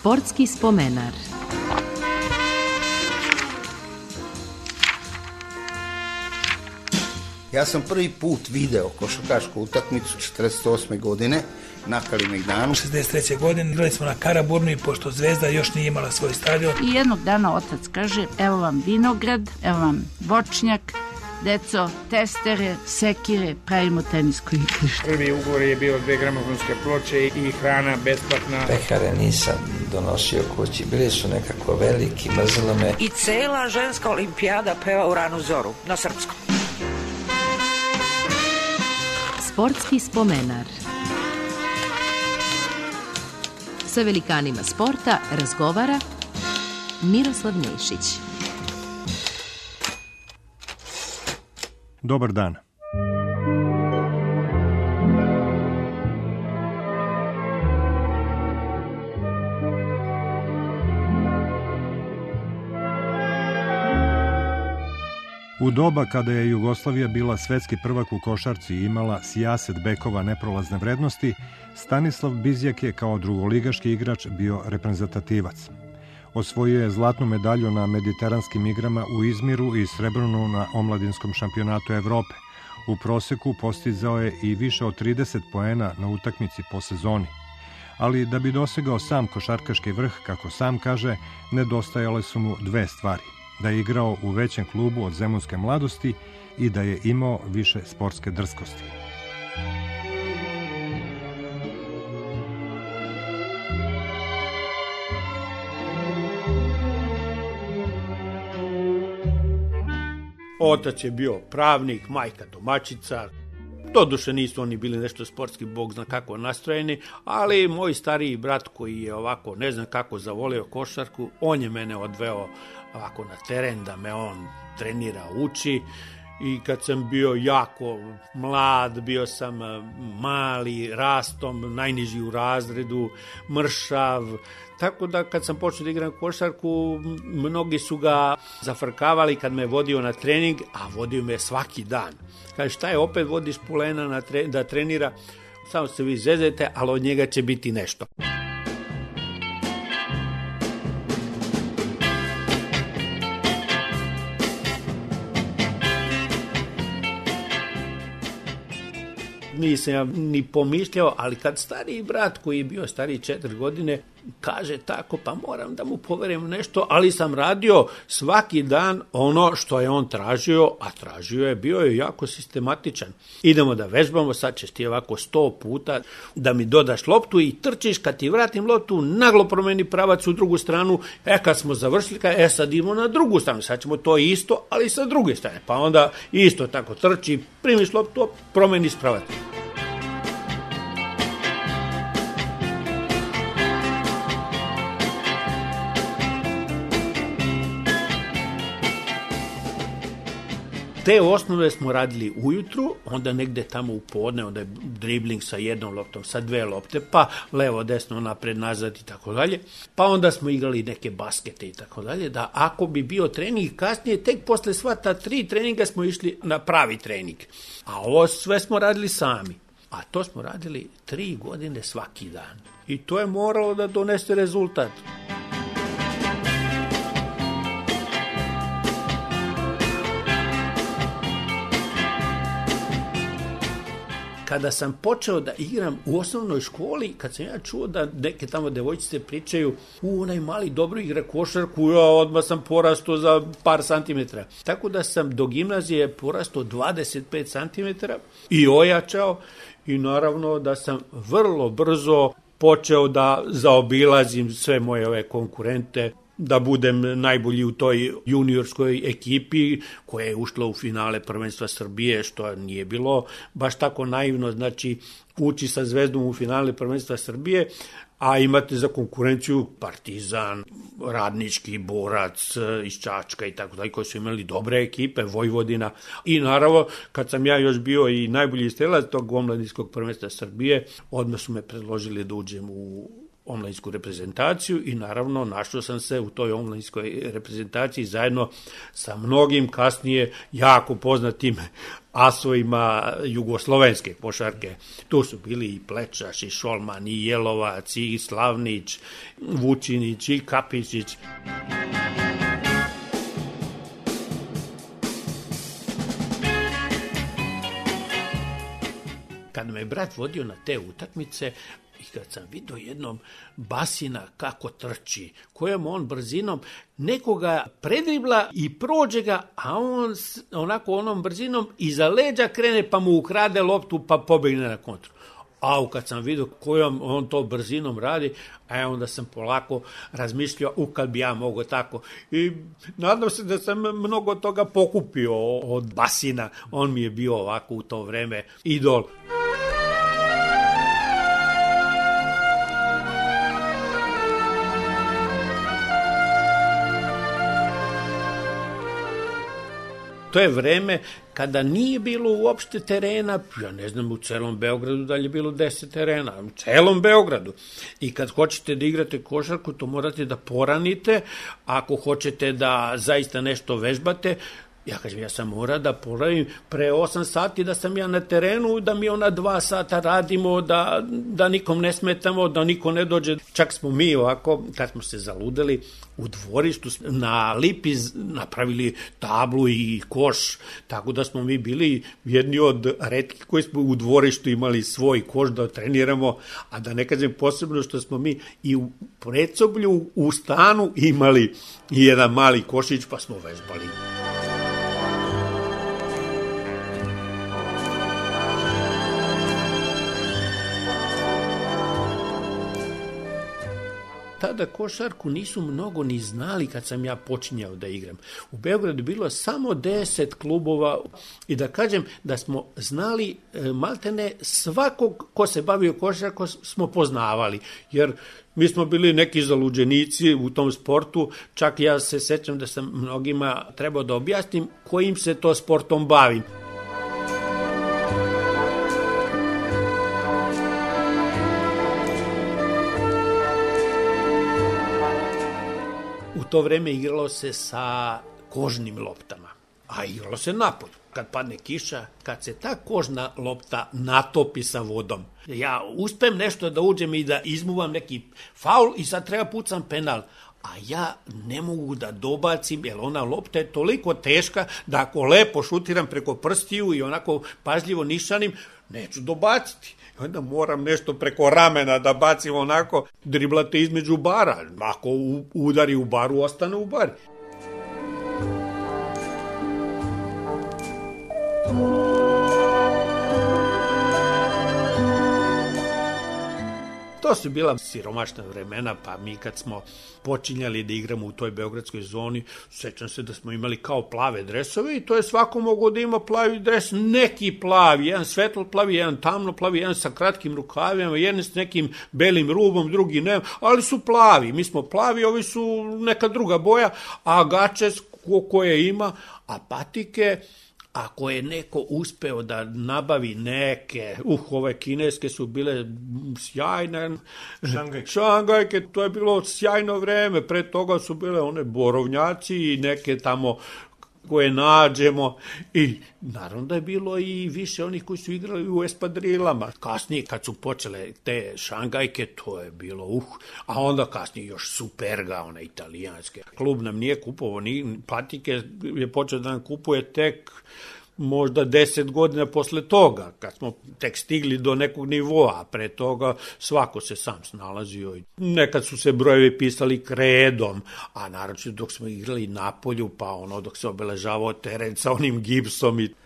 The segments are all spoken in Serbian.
Sportski spomenar. Ja sam prvi put video košarkašku utakmicu 48. godine na Kalemegdanu. 63. godine igrali smo na Karaburmi, i pošto Zvezda još nije imala svoj stadion. I jednog dana otac kaže, evo vam vinograd, evo vam voćnjak, deco, testere, sekire, pravimo tenisko igrište. Prvi ugovor je bio 2 gramofonske ploče i hrana besplatna. Pehare nisam donosio kući, bili su nekako veliki, mrzelo me. I cela ženska olimpijada peva u ranu zoru, na srpskom. Sportski spomenar. Sa velikanima sporta razgovara Miroslav Nešić. Dobar dan. U doba kada je Jugoslavija bila svetski prvak u košarci i imala sijaset bekova neprolazne vrednosti, Stanislav Bizjak je kao drugoligaški igrač bio reprezentativac. Osvojio je zlatnu medalju na mediteranskim igrama u Izmiru i srebrnu na omladinskom šampionatu Evrope. U proseku postizao je i više od 30 poena na utakmici po sezoni. Ali da bi dosegao sam košarkaški vrh, kako sam kaže, nedostajale su mu dve stvari. Da je igrao u većem klubu od zemunske mladosti i da je imao više sportske drskosti. Otac je bio pravnik, majka domaćica. Doduše nisu oni bili nešto sportski, bog zna kako nastrojeni, ali moj stariji brat koji je ovako ne znam kako zavoleo košarku, on je mene odveo ovako na teren da me on trenira, uči. I kad sam bio jako mlad, bio sam mali, rastom, najniži u razredu, mršav. Tako da kad sam počeo da igram košarku, mnogi su ga zafrkavali kad me vodio na trening, a vodio me svaki dan. Kaže, šta je, opet vodiš Pulena da trenira, samo se vi zezete, ali od njega će biti nešto. Nisam ja ni pomišljao, ali kad stariji brat koji je bio stariji 4 godine kaže tako, pa moram da mu poverim nešto, ali sam radio svaki dan ono što je on tražio, a tražio je, bio je jako sistematičan. Idemo da vežbamo, sad ćeš ti ovako 100 puta da mi dodaš loptu i trčiš, kad ti vratim loptu, naglo promeni pravac u drugu stranu, kad smo završili, sad idemo na drugu stranu, sad ćemo to isto, ali sa druge strane, pa onda isto tako trči, primiš loptu, promeniš pravac. Te osnove smo radili ujutru, onda negde tamo u podne, onda je dribling sa jednom loptom, sa 2 lopte, pa levo, desno, napred, nazad i tako dalje. Pa onda smo igrali neke baskete i tako dalje, da ako bi bio trening kasnije, tek posle sva ta 3 treninga smo išli na pravi trening. A ovo sve smo radili sami. A to smo radili 3 godine svaki dan. I to je moralo da donese rezultat. Kada sam počeo da igram u osnovnoj školi, kad sam ja čuo da neke tamo devojčice pričaju onaj mali dobro igra košarku, ja odmah sam porastao za par santimetara. Tako da sam do gimnazije porastao 25 santimetara i ojačao i naravno da sam vrlo brzo počeo da zaobilazim sve moje ove konkurente, da budem najbolji u toj juniorskoj ekipi koja je ušla u finale prvenstva Srbije, što nije bilo baš tako naivno, znači ući sa Zvezdom u finale prvenstva Srbije, a imate za konkurenciju Partizan, Radnički, Borac iz Čačka i tako dalje, koji su imali dobre ekipe, Vojvodina. I naravno, kad sam ja još bio i najbolji strelac tog omladinskog prvenstva Srbije, odmah su me predložili da uđem u omladinsku reprezentaciju i naravno našao sam se u toj omladinskoj reprezentaciji zajedno sa mnogim kasnije jako poznatim asovima jugoslovenske košarke. Tu su bili i Plečaš, i Šolman, i Jelovac, i Slavnić, Vučinić, i Kapičić. Kad me brat vodio na te utakmice i kad sam vidio jednom Basina kako trči, kojom on brzinom nekoga predribla i prođe ga, a on onako onom brzinom iza leđa krene pa mu ukrade loptu pa pobegne na kontru. A kad sam vidio kojom on to brzinom radi, onda sam polako razmišljao kad bi ja mogao tako. I nadam se da sam mnogo toga pokupio od Basina. On mi je bio ovako u to vreme idol. To je vreme kada nije bilo uopšte terena, ja ne znam u celom Beogradu da li je bilo 10 terena, u celom Beogradu. I kad hoćete da igrate košarku, to morate da poranite, ako hoćete da zaista nešto vežbate, ja kažem, ja sam mora da poravim pre 8 sati da sam ja na terenu, da mi ona 2 sata radimo, da nikom ne smetamo, da niko ne dođe. Čak smo mi ovako, kad smo se zaludeli, u dvorištu na Lipi napravili tablu i koš, tako da smo mi bili jedni od retkih koji smo u dvorištu imali svoj koš da treniramo, a da ne kažem posebno što smo mi i u predsoblju u stanu imali jedan mali košić pa smo vežbali. Tada košarku nisu mnogo ni znali kad sam ja počinjao da igram. U Beogradu bilo samo 10 klubova i da kažem da smo znali maltene svakog ko se bavio košarkom smo poznavali, jer mi smo bili neki zaluđenici u tom sportu, čak ja se sećam da sam mnogima trebao da objasnim kojim se to sportom bavim. U to vreme igralo se sa kožnim loptama, a igralo se napolju. Kad padne kiša, kad se ta kožna lopta natopi sa vodom, ja uspem nešto da uđem i da izmuvam neki faul i sad treba pucam penal, a ja ne mogu da dobacim, jer ona lopta je toliko teška da ako lepo šutiram preko prstiju i onako pažljivo nišanim, neću dobaciti. Onda moram nešto preko ramena da bacim onako, driblate između bara. Ako udari u baru, ostane u bari. To su bila siromašna vremena, pa mi kad smo počinjali da igramo u toj beogradskoj zoni, sećam se da smo imali kao plave dresove i to je svako mogao da ima plavi dres, neki plavi, jedan svetlo plavi, jedan tamno plavi, jedan sa kratkim rukavima, jedan s nekim belim rubom, drugi ne, ali su plavi, mi smo plavi, ovi su neka druga boja, a gače koje ima, a patike, ako je neko uspeo da nabavi neke, ove kineske su bile sjajne, šangajke, to je bilo sjajno vreme, pre toga su bile one borovnjaci i neke tamo koje nađemo i naravno da je bilo i više onih koji su igrali u espadrilama. Kasnije kad su počele te šangajke, to je bilo a onda kasnije još Superga, one italijanske. Klub nam nije kupovao, ni patike je počeo da nam kupuje tek možda 10 godina posle toga, kad smo tek stigli do nekog nivoa, a pre toga svako se sam snalazio. Nekad su se brojevi pisali kredom, a naročito dok smo igrali na polju, pa dok se obeležavao teren sa onim gipsom i...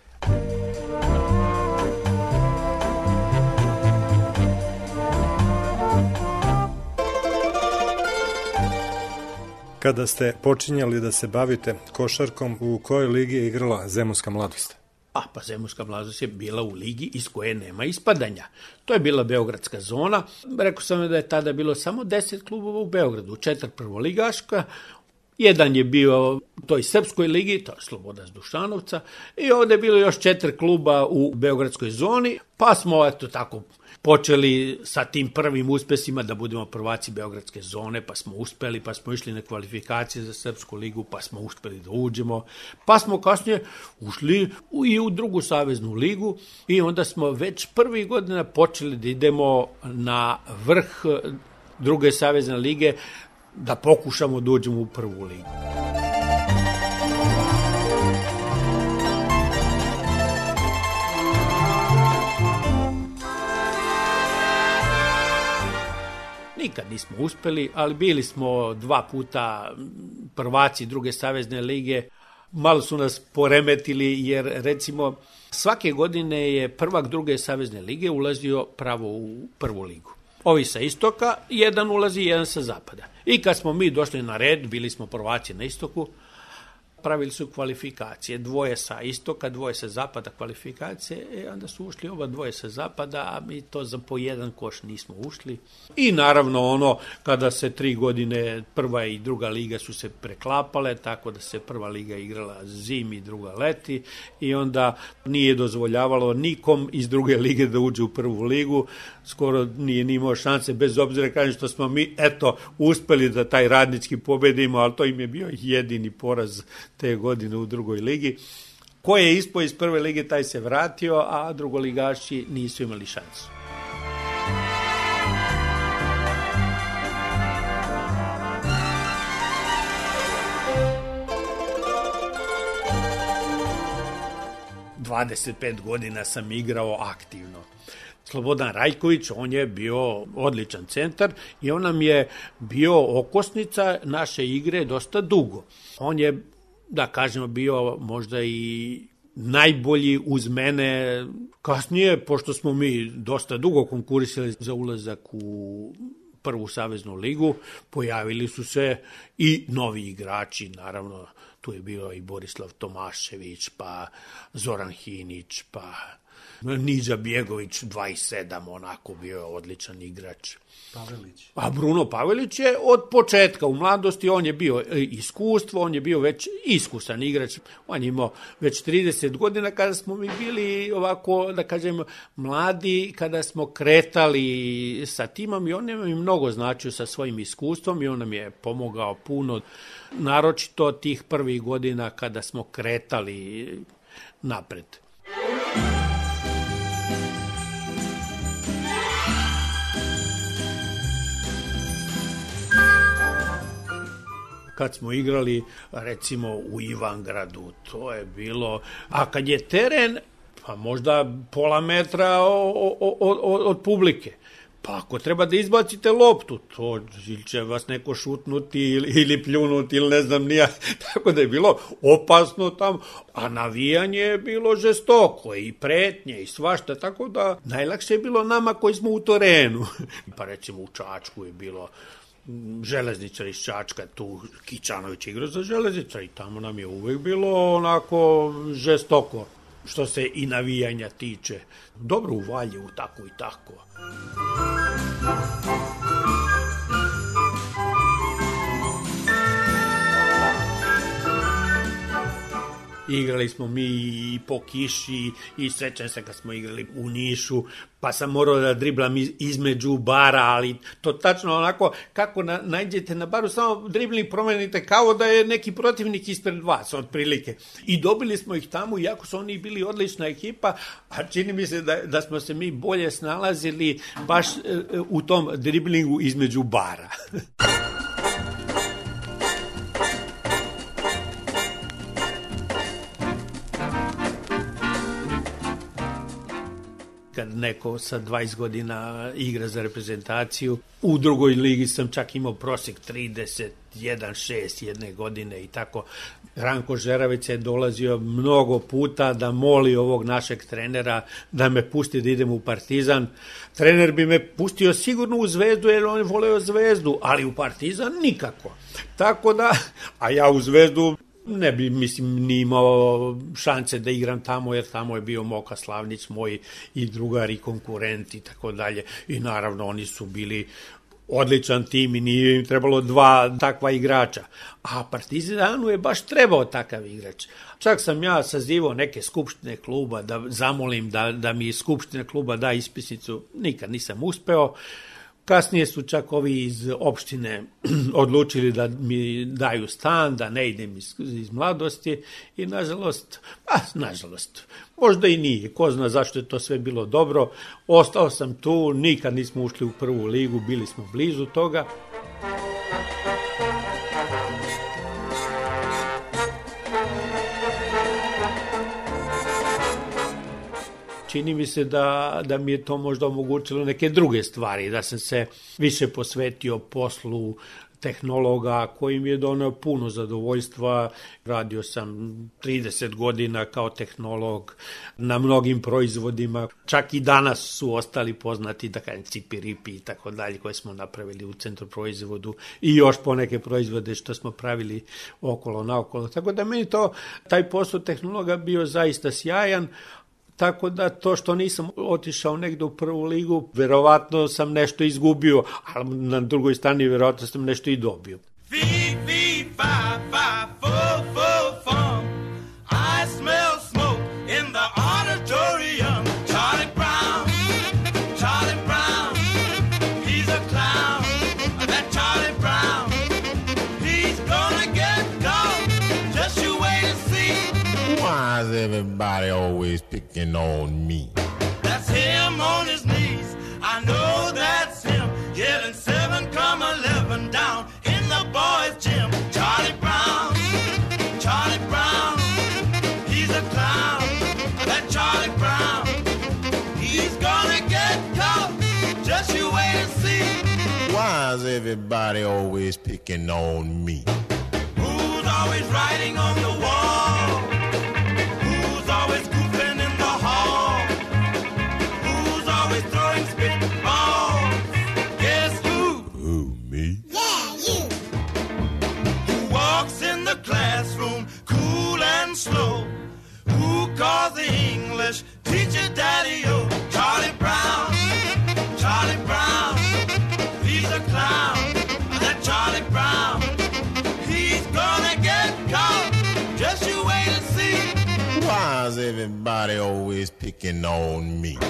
Kada ste počinjali da se bavite košarkom, u kojoj ligi je igrala Zemunska mladost? Pa Zemunska mladost je bila u ligi iz koje nema ispadanja. To je bila beogradska zona. Rekao sam da je tada bilo samo 10 klubova u Beogradu, 4 prvoligaška, jedan je bio u toj srpskoj ligi, to je Sloboda s Dušanovca, i ovde je bilo još 4 kluba u beogradskoj zoni, pa smo tako počeli sa tim prvim uspesima da budemo prvaci Beogradske zone, pa smo uspeli, pa smo išli na kvalifikacije za Srpsku ligu, pa smo uspeli da uđemo, pa smo kasnije ušli i u drugu saveznu ligu i onda smo već prvih godina počeli da idemo na vrh druge savezne lige da pokušamo da uđemo u prvu ligu. Nikad nismo uspeli, ali bili smo 2 puta prvaci druge savezne lige. Malo su nas poremetili jer recimo svake godine je prvak druge savezne lige ulazio pravo u prvu ligu. Ovi sa istoka, jedan ulazi, jedan sa zapada. I kad smo mi došli na red, bili smo prvaci na istoku, pravili su kvalifikacije, 2 sa istoka, 2 sa zapada kvalifikacije, onda su ušli oba 2 sa zapada, a mi to za po jedan koš nismo ušli. I naravno kada se 3 godine prva i druga liga su se preklapale, tako da se prva liga igrala zimi, druga leti i onda nije dozvoljavalo nikom iz druge lige da uđe u prvu ligu, skoro nije ni imao šanse, bez obzira kažem što smo mi uspeli da taj Radnički pobedimo, ali to im je bio jedini poraz te godine u drugoj ligi. Ko je ispao iz prve lige, taj se vratio, a drugoligaši nisu imali šansu. ...25 godina sam igrao aktivno. Slobodan Rajković, on je bio odličan centar i on nam je bio okosnica naše igre dosta dugo. On je, da kažemo, bio možda i najbolji uz mene. Kasnije, pošto smo mi dosta dugo konkurisali za ulazak u prvu saveznu ligu, pojavili su se i novi igrači, naravno, tu je bio i Borislav Tomašević, pa Zoran Hinić, pa Niđa Bjegović, 27, onako bio odličan igrač. Pavelić. A Bruno Pavelić je od početka, u mladosti, on je bio iskustvo, on je bio već iskusan igrač, on je imao već 30 godina kada smo mi bili ovako, da kažem, mladi, kada smo kretali sa timom i on nam je mnogo značio sa svojim iskustvom i on nam je pomogao puno, naročito tih prvih godina kada smo kretali napred. Kad smo igrali, recimo, u Ivangradu, to je bilo... A kad je teren, pa možda pola metra od publike. Pa ako treba da izbacite loptu, to ili će vas neko šutnuti ili pljunuti ili ne znam nija. Tako da je bilo opasno tamo. A navijanje je bilo žestoko i pretnje i svašta. Tako da najlakše je bilo nama koji smo u terenu. Pa recimo u Čačku je bilo... Železničar iz Čačka, tu Kičanović igrao za Železničar i tamo nam je uvek bilo onako žestoko što se i navijanja tiče. Dobro u Valjevu, tako i tako. Igrali smo mi i po kiši i sećam se kad smo igrali u Nišu, pa sam morao da driblam između bara, ali to tačno onako kako nađete na baru, samo dribling promenite kao da je neki protivnik ispred vas, otprilike. I dobili smo ih tamo, iako su oni bili odlična ekipa, a čini mi se da smo se mi bolje snalazili baš u tom driblingu između bara. Kad neko sa 20 godina igra za reprezentaciju. U drugoj ligi sam čak imao prosjek 31,6 jedne godine i tako. Ranko Žeravić je dolazio mnogo puta da moli ovog našeg trenera da me pusti da idem u Partizan. Trener bi me pustio sigurno u Zvezdu jer on je voleo Zvezdu, ali u Partizan nikako. Tako da, a ja u Zvezdu ne bi, mislim, ni imao šanse da igram tamo, jer tamo je bio Moka Slavnić, moj i drugar i konkurent i tako dalje. I naravno oni su bili odličan tim i nije im trebalo 2 takva igrača. A Partizanu je baš trebao takav igrač. Čak sam ja sazivao neke skupštine kluba da zamolim da mi skupština kluba da ispisnicu. Nikad nisam uspeo. Kasnije su čak ovi iz opštine odlučili da mi daju stan, da ne idem iz mladosti i nažalost, možda i nije, ko zna zašto je to sve bilo dobro. Ostao sam tu, nikad nismo ušli u prvu ligu, bili smo blizu toga. Čini mi se da mi je to možda omogućilo neke druge stvari, da sam se više posvetio poslu tehnologa koji mi je doneo puno zadovoljstva. Radio sam 30 godina kao tehnolog na mnogim proizvodima. Čak i danas su ostali poznati, da kažem, Cipiripi i tako dalje, koje smo napravili u centru proizvodu i još poneke proizvode što smo pravili okolo naokolo. Tako da meni taj posao tehnologa bio zaista sjajan. Tako da to što nisam otišao negde u prvu ligu, verovatno sam nešto izgubio, ali na drugoj strani verovatno sam nešto i dobio. Everybody always picking on me. That's him on his knees. I know that's him. Yelling 7-11 down in the boys' gym. Charlie Brown, Charlie Brown, he's a clown. That Charlie Brown, he's gonna get caught. Just you wait and see. Why is everybody always picking on me? Who's always writing on the wall? Always goofing in the hall. Who's always throwing spitballs? Guess who? Who, me? Yeah, you. Who walks in the classroom cool and slow? Who calls the English teacher Daddy-O? Charlie Brown, Charlie Brown, he's a clown. That Charlie Brown, he's gonna get caught. Just you wait and see. Why is everybody always picking on me?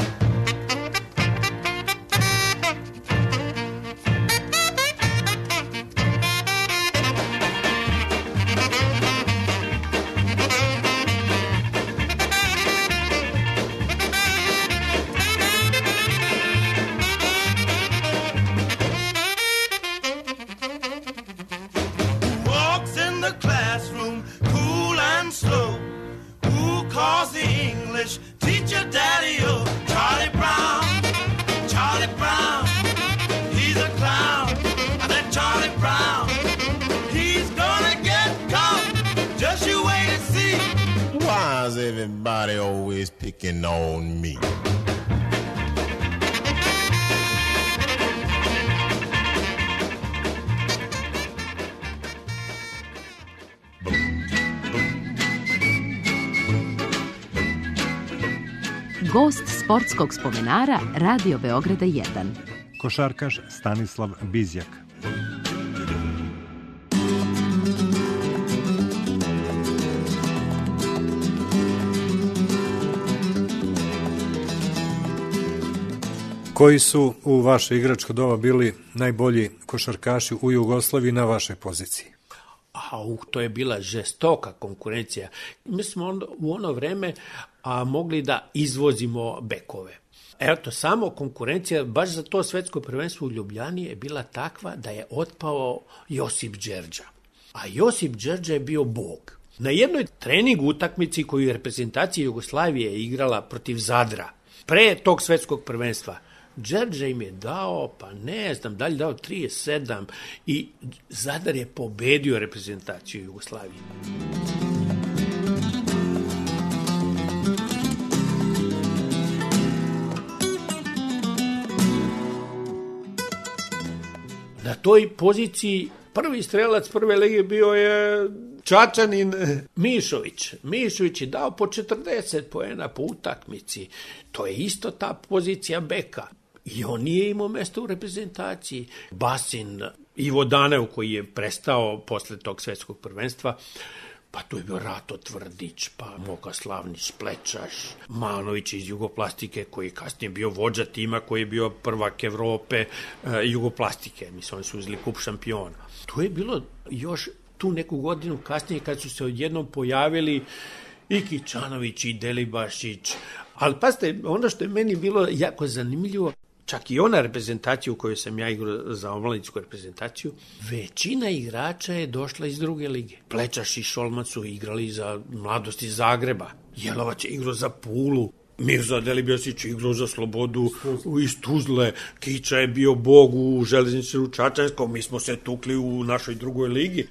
Walks in the classroom cool and slow. Calls the English teacher Daddy-O. Charlie Brown, Charlie Brown, he's a clown. That Charlie Brown, he's gonna get caught. Just you wait and see. Why is everybody always picking on me? Gost sportskog spomenara Radio Beograda 1. Košarkaš Stanislav Bizjak. Koji su u vaše igračko doba bili najbolji košarkaši u Jugoslaviji na vašoj poziciji? To je bila žestoka konkurencija. Mi smo u ono vreme mogli da izvozimo bekove. Eto, samo konkurencija, baš za to svetsko prvenstvo u Ljubljani je bila takva da je otpao Josip Đerđa. A Josip Đerđa je bio bog. Na jednoj trening utakmici koju je reprezentacija Jugoslavije igrala protiv Zadra, pre tog svetskog prvenstva, Đerđa im je dao, pa ne znam, da li dao 37 i Zadar je pobedio reprezentaciju Jugoslavije. Na toj poziciji prvi strelac prve lige bio je Čačanin Mišović. Mišović je dao po 40 poena po utakmici. To je isto ta pozicija beka. I on nije imao mesta u reprezentaciji. Basin, Ivo Danev koji je prestao posle tog svetskog prvenstva, pa tu je bio Rato Tvrdić, pa Moka Slavnić, Plečaš, Manović iz Jugoplastike koji je kasnije bio vođa tima koji je bio prvak Evrope Jugoplastike. Mislim, oni su uzeli kup šampiona. Tu je bilo još tu neku godinu kasnije kad su se odjednom pojavili i Kičanović i Delibašić. Ali pazite, ono što je meni bilo jako zanimljivo, čak i ona reprezentacija u kojoj sam ja igrao za omladinsku reprezentaciju, većina igrača je došla iz druge lige. Plečaš i Šolman su igrali za Mladost iz Zagreba. Jelovac je igrao za Pulu. Mirza Delibjasić igrao za Slobodu iz Tuzle. Kiča je bio bog u Železničaru Čačanskom. Mi smo se tukli u našoj drugoj ligi.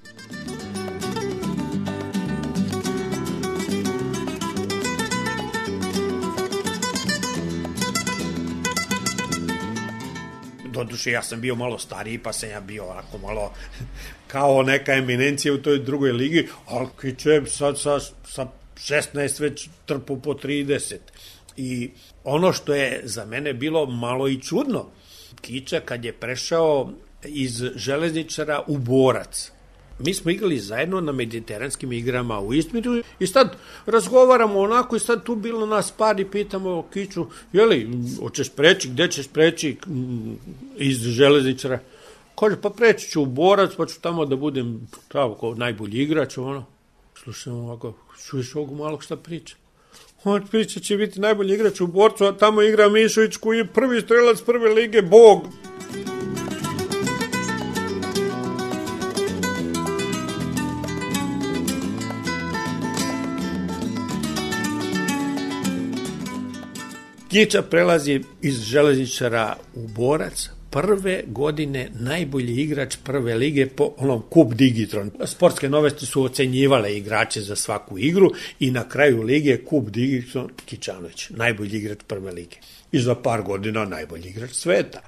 Doduše, ja sam bio malo stariji, pa sam ja bio onako malo kao neka eminencija u toj drugoj ligi, ali Kiča je sad sa 16 već trpu po 30. I ono što je za mene bilo malo i čudno, Kiča kad je prešao iz Železničara u Borac, mi smo igrali zajedno na mediteranskim igrama u Izmiru i sad razgovaramo onako i sad tu bilo nas par i pitamo Kiču, jeli, hoćeš preći, gde ćeš preći iz Železničara? Kaže, pa preći ću u Borac, pa ću tamo da budem kao najbolji igrač, ono. Slušam ovako, čuješ ovog malog šta priča? On priča će biti najbolji igrač u Borcu, a tamo igra Mišović koji je prvi strelac prve lige, bog. Kiča prelazi iz Železničara u Borac, prve godine najbolji igrač prve lige po onom Kup Digitron. Sportske novosti su ocenjivale igrače za svaku igru i na kraju lige Kup Digitron Kičanović, najbolji igrač prve lige. I za par godina najbolji igrač sveta.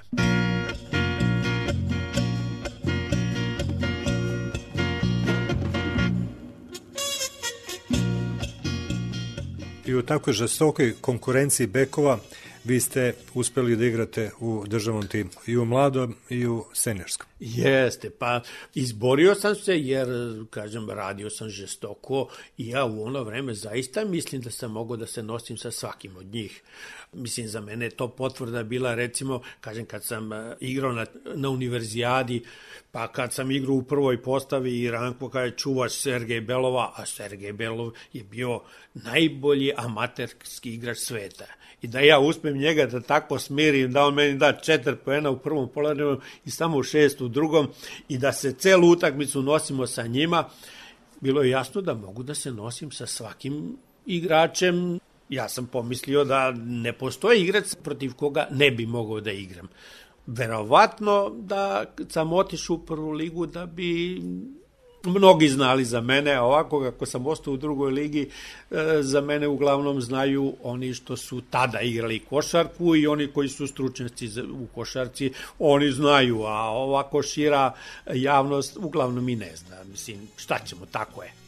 I u takvoj žestokoj konkurenciji bekova vi ste uspeli da igrate u državnom timu, i u mladom i u seniorskom. Jeste, pa izborio sam se jer, kažem, radio sam žestoko i ja u ono vreme zaista mislim da sam mogao da se nosim sa svakim od njih. Mislim, za mene je to potvrda bila, recimo, kažem, kad sam igrao na univerzijadi, pa kad sam igrao u prvoj postavi i Ranko kada je čuvaš Sergej Belova, a Sergej Belov je bio najbolji amaterski igrač sveta. I da ja uspem njega da tako smirim, da on meni da 4 poena u prvom poluvremenu i samo 6 u drugom i da se celu utakmicu nosimo sa njima, bilo je jasno da mogu da se nosim sa svakim igračem. Ja sam pomislio da ne postoji igrač protiv koga ne bi mogao da igram. Verovatno da sam otišao u prvu ligu da bi mnogi znali za mene, a ovako kako sam ostao u drugoj ligi, za mene uglavnom znaju oni što su tada igrali košarku i oni koji su stručnjaci u košarci, oni znaju, a ovako šira javnost uglavnom i ne zna. Mislim, šta ćemo, tako je.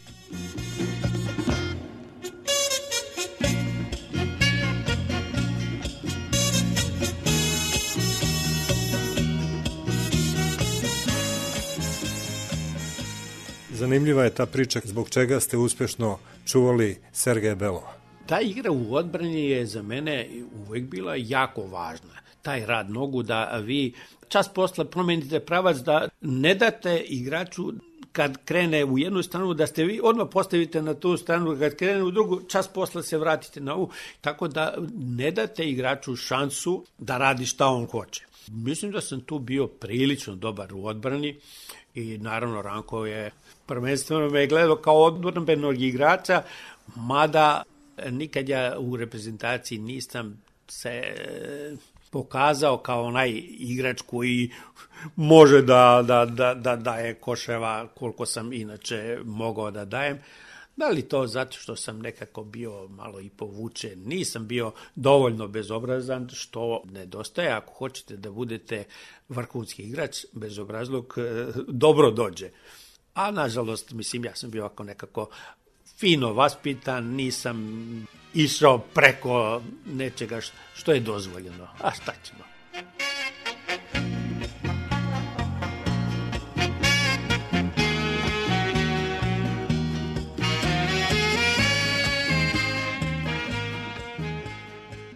Zanimljiva je ta priča zbog čega ste uspešno čuvali Sergeja Belova. Ta igra u odbrani je za mene uvek bila jako važna. Taj rad nogu da vi čas posle promenite pravac, da ne date igraču kad krene u jednu stranu, da ste vi odmah postavite na tu stranu, kad krene u drugu, čas posle se vratite na ovu, tako da ne date igraču šansu da radi šta on hoće. Mislim da sam tu bio prilično dobar u odbrani i naravno Ranko je prvenstveno me gledao kao odbrbenog igrača, mada nikad ja u reprezentaciji nisam se pokazao kao onaj igrač koji može da daje koševa koliko sam inače mogao da dajem. Da li to zato što sam nekako bio malo i povučen, nisam bio dovoljno bezobrazan, što nedostaje. Ako hoćete da budete vrhunski igrač, bezobrazluk dobro dođe. A nažalost, mislim, ja sam bio ovako nekako fino vaspitan, nisam išao preko nečega što je dozvoljeno. A šta ćemo?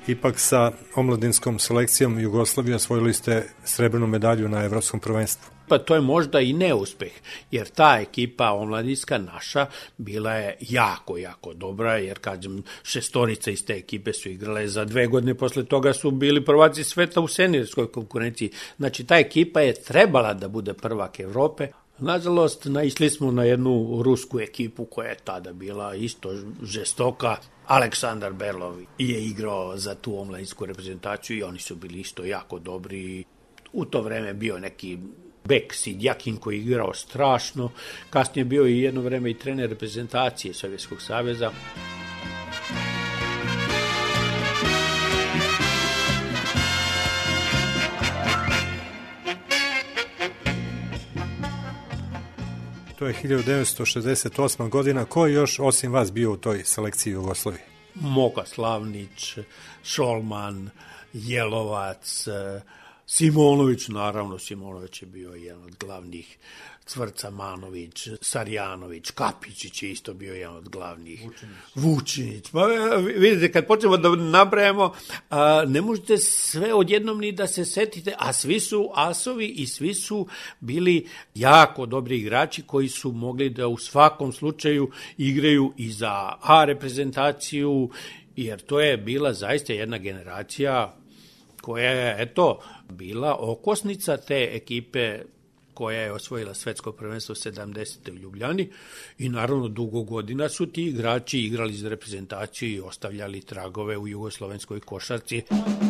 Ipak sa omladinskom selekcijom Jugoslavije osvojili ste srebrnu medalju na Evropskom prvenstvu. Pa to je možda i neuspeh, jer ta ekipa omladinska naša bila je jako dobra, jer kažem, 6 iz te ekipe su igrale za 2 godine, posle toga su bili prvaci sveta u seniorskoj konkurenciji. Znači, ta ekipa je trebala da bude prvak Evrope. Nažalost, naišli smo na jednu rusku ekipu koja je tada bila isto žestoka. Aleksandar Berlov je igrao za tu omladinsku reprezentaciju i oni su bili isto jako dobri. U to vreme bio neki bek Sidjakin koji je igrao strašno. Kasnije bio i jedno vreme i trener reprezentacije Sovjetskog saveza. To je 1968. godina. Ko je još osim vas bio u toj selekciji Jugoslavije? Moka Slavnić, Šolman, Jelovac, Simonović, naravno Simonović je bio jedan od glavnih, Cvrca Manović, Sarjanović, Kapičić je isto bio jedan od glavnih, Vučinić. Pa vidite, kad počnemo da nabrajamo, ne možete sve odjednom ni da se setite, a svi su asovi i svi su bili jako dobri igrači koji su mogli da u svakom slučaju igraju i za A reprezentaciju, jer to je bila zaista jedna generacija koja je, eto, bila okosnica te ekipe koja je osvojila svetsko prvenstvo 70. u Ljubljani i naravno dugo godina su ti igrači igrali za reprezentaciju i ostavljali tragove u jugoslovenskoj košarci.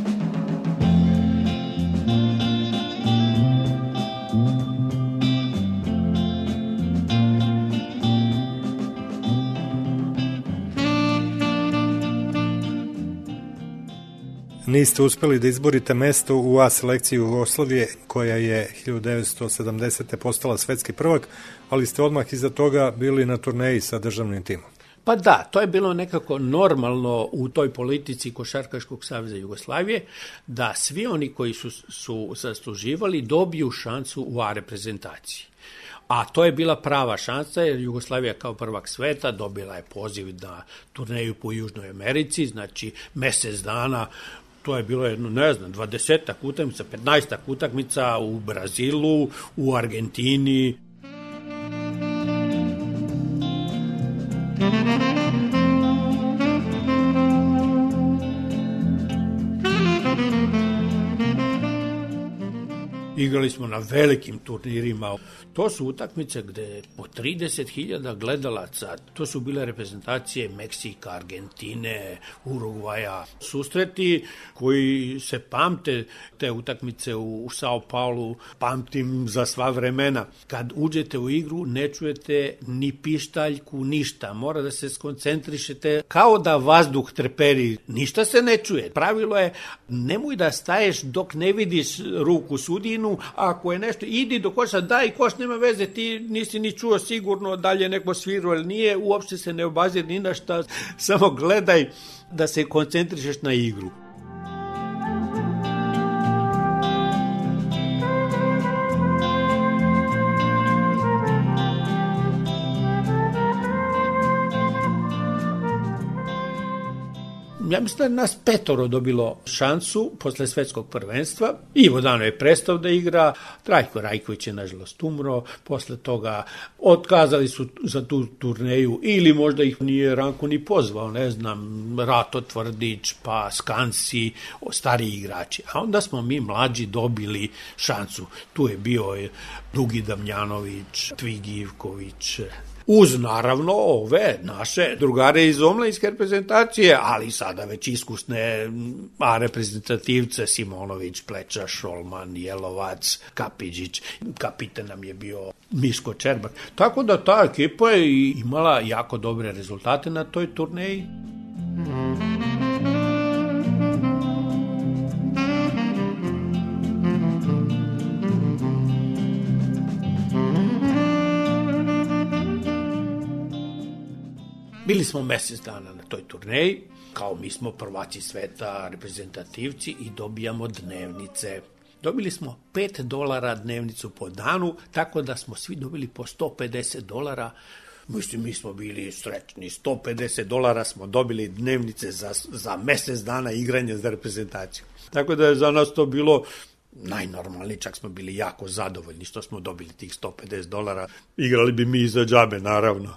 Niste uspeli da izborite mesto u A selekciji Jugoslavije, koja je 1970. postala svetski prvak, ali ste odmah iza toga bili na turneji sa državnim timom. Pa da, to je bilo nekako normalno u toj politici Košarkaškog saveza Jugoslavije, da svi oni koji su zasluživali dobiju šansu u A reprezentaciji. A to je bila prava šansa, jer Jugoslavija kao prvak sveta dobila je poziv na turneju po Južnoj Americi, znači mesec dana. To je bilo jedno, 20 utakmica, 15 utakmica u Brazilu, u Argentini. Igrali smo na velikim turnirima. To su utakmice gde je po 30.000 gledalaca. To su bile reprezentacije Meksika, Argentine, Urugvaja. Susreti koji se pamte, te utakmice u Sao Paulu, pamtim za sva vremena. Kad uđete u igru, ne čujete ni pištaljku, ništa. Mora da se skoncentrišete kao da vazduh treperi. Ništa se ne čuje. Pravilo je, nemoj da staješ dok ne vidiš ruku sudinu. Ako je nešto, idi do koša, daj koš, nema veze, ti nisi ni čuo sigurno da li je neko svirao ili nije, uopšte se ne obazir ni na šta, samo gledaj da se koncentrišeš na igru. Ja mislim da je nas 5 dobilo šansu posle svetskog prvenstva. Ivo Dano je prestao da igra, Trajko Rajković je nažalost umro, posle toga otkazali su za tu turneju ili možda ih nije Ranko ni pozvao, ne znam, Rato Tvrdić, pa Skansi, stariji igrači. A onda smo mi mlađi dobili šansu. Tu je bio Dugi Damjanović, Tvigi Ivković, uz naravno ove naše drugare iz omladinske reprezentacije, ali sada već iskusne A reprezentativce, Simonović, Pleča, Šolman, Jelovac, Kapičić, kapitan nam je bio Miško Čerbak. Tako da ta ekipa je imala jako dobre rezultate na toj turneji. Bili smo mesec dana na toj turneji, kao mi smo prvaci sveta, reprezentativci i dobijamo dnevnice. Dobili smo $5 dnevnicu po danu, tako da smo svi dobili po $150. Mislim, mi smo bili srećni. $150 smo dobili dnevnice za mesec dana igranja za reprezentaciju. Tako da je za nas to bilo najnormalniji, čak smo bili jako zadovoljni što smo dobili tih $150. Igrali bi mi za džabe, naravno.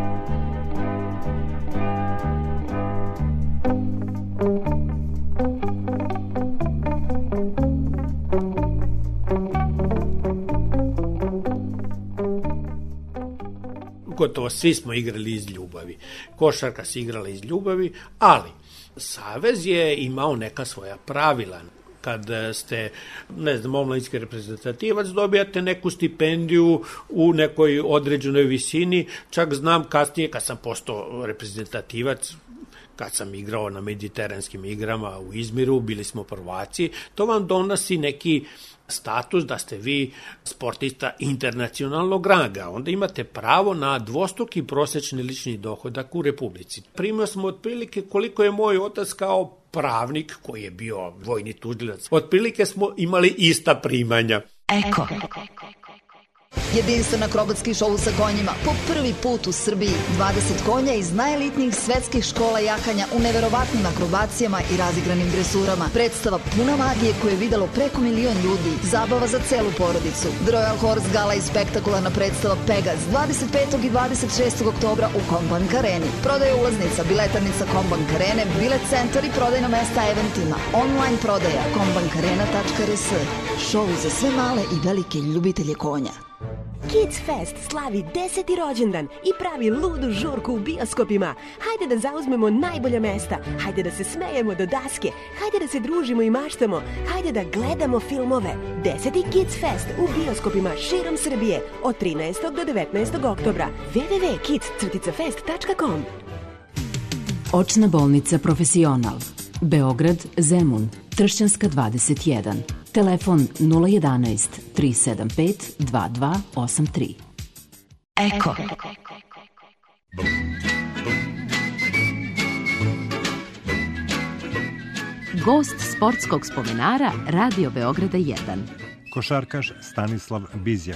Gotovo svi smo igrali iz ljubavi. Košarka se igrala iz ljubavi, ali savez je imao neka svoja pravila. Kad ste, ne znam, omladinski reprezentativac, dobijate neku stipendiju u nekoj određenoj visini. Čak znam kasnije, kad sam postao reprezentativac, kad sam igrao na mediteranskim igrama u Izmiru, bili smo prvaci, to vam donosi neki status da ste vi sportista internacionalnog ranga. Onda imate pravo na dvostruki prosečni lični dohodak u Republici. Primio smo otprilike koliko je moj otac kao pravnik, koji je bio vojni tužilac. Otprilike smo imali ista primanja. Eko. Jedinstven akrobatski šou sa konjima po prvi put u Srbiji. 20 konja iz najelitnijih svetskih škola jahanja u neverovatnim akrobacijama i razigranim dresurama. Predstava puna magije koju je videlo preko 1 milion ljudi. Zabava za celu porodicu. The Royal Horse Gala i spektakularna predstava Pegas 25. i 26. oktobra u Kombank Areni. Prodaja ulaznica, biletarnica Kombank Arene, bilet centar i prodajna mesta eventima. Online prodaja kombankarena.rs. Šou za sve male i velike ljubitelje konja. Kids Fest slavi 10. rođendan i pravi ludu žurku u bioskopima. Hajde da zauzmemo najbolja mesta, hajde da se smejemo do daske, hajde da se družimo i maštamo, hajde da gledamo filmove. 10. Kids Fest u bioskopima širom Srbije od 13. do 19. oktobra. www.kids-fest.com. Očna bolnica Profesional. Beograd, Zemun, Tršćanska 21. Telefon 011 375 2283. Eko. Gost sportskog spomenara Radio Beograda 1. Košarkaš Stanislav Bizjak.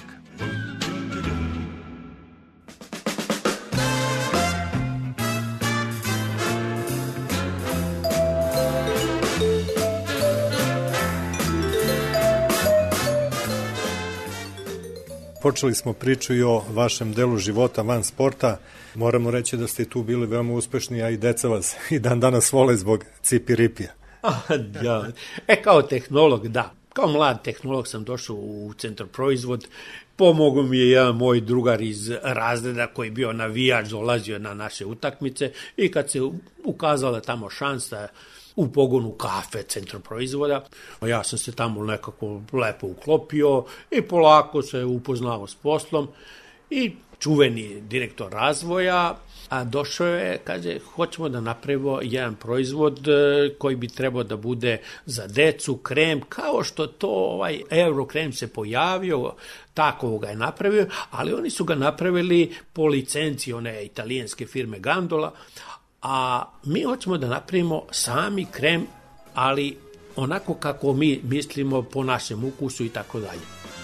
Počeli smo priču i o vašem delu života van sporta. Moramo reći da ste tu bili veoma uspešni, a i deca vas i dan danas vole zbog Cipi-Ripija. Ja. Kao tehnolog, da. Kao mlad tehnolog sam došao u Centar proizvod. Pomogao mi je jedan moj drugar iz razreda koji je bio navijač, dolazio na naše utakmice i kad se ukazala tamo šansa u pogonu kafe Centar proizvoda, ja sam se tamo nekako lepo uklopio i polako se upoznao s poslom i čuveni direktor razvoja, a došao je, kaže, hoćemo da napravimo jedan proizvod koji bi trebao da bude za decu, krem, kao što to Eurokrem se pojavio, tako ga je napravio, ali oni su ga napravili po licenciji one italijanske firme Gandola, a mi hoćemo da napravimo sami krem, ali onako kako mi mislimo, po našem ukusu i tako dalje.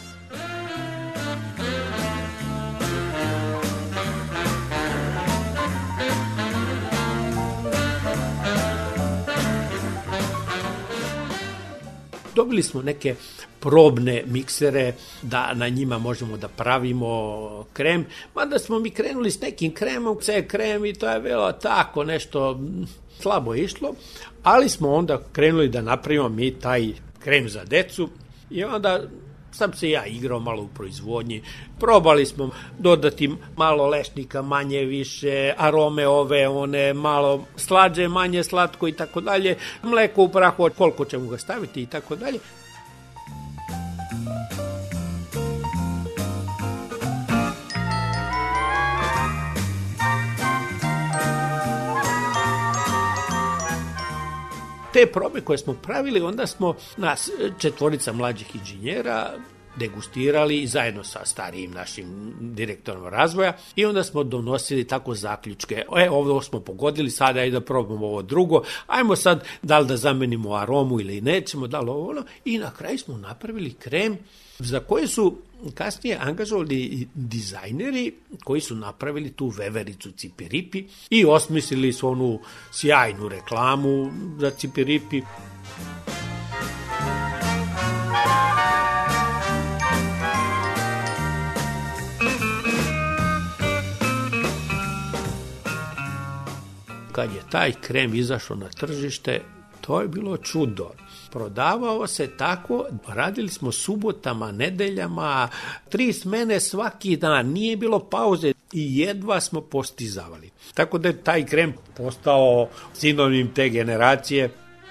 Dobili smo neke probne miksere da na njima možemo da pravimo krem, mada smo mi krenuli s nekim kremom, C krem, i to je bilo tako nešto slabo išlo, ali smo onda krenuli da napravimo mi taj krem za decu i onda sam se ja igrao malo u proizvodnji, probali smo dodati malo lešnika, manje više, arome ove, one, malo slađe, manje slatko i tako dalje, mleko u prahu, koliko ćemo ga staviti i tako dalje. Te probe koje smo pravili, onda smo nas 4 mlađih inženjera degustirali zajedno sa starijim našim direktorom razvoja i onda smo donosili tako zaključke. Ovo smo pogodili, sada ajde da probamo ovo drugo, ajmo sad da li da zamenimo aromu ili nećemo, da li ovo ono. I na kraju smo napravili krem za koje su kasnije angažovali dizajneri koji su napravili tu vevericu Cipiripi i osmislili su onu sjajnu reklamu za Cipiripi. Kad je taj krem izašao na tržište, to je bilo čudo. Prodavao se tako, radili smo subotama, nedeljama, 3 smene svaki dan, nije bilo pauze i jedva smo postizavali. Tako da je taj krem postao sinonim te generacije.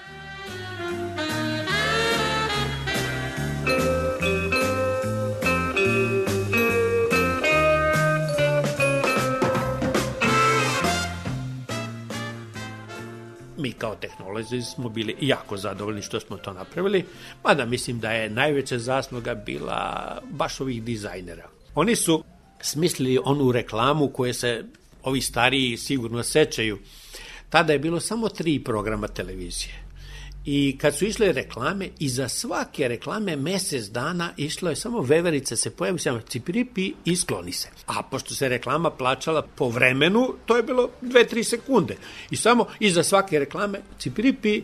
Mi kao tehnolozi smo bili jako zadovoljni što smo to napravili, mada mislim da je najveća zasluga bila baš ovih dizajnera. Oni su smislili onu reklamu koje se ovi stariji sigurno sećaju. Tada je bilo samo 3 programa televizije. I kad su išle reklame, iza svake reklame mesec dana išlo je samo veverica, se pojavi samo Cipiripi i skloni se. A pošto se reklama plaćala po vremenu, to je bilo 2-3 sekunde. I samo iza svake reklame Cipiripi.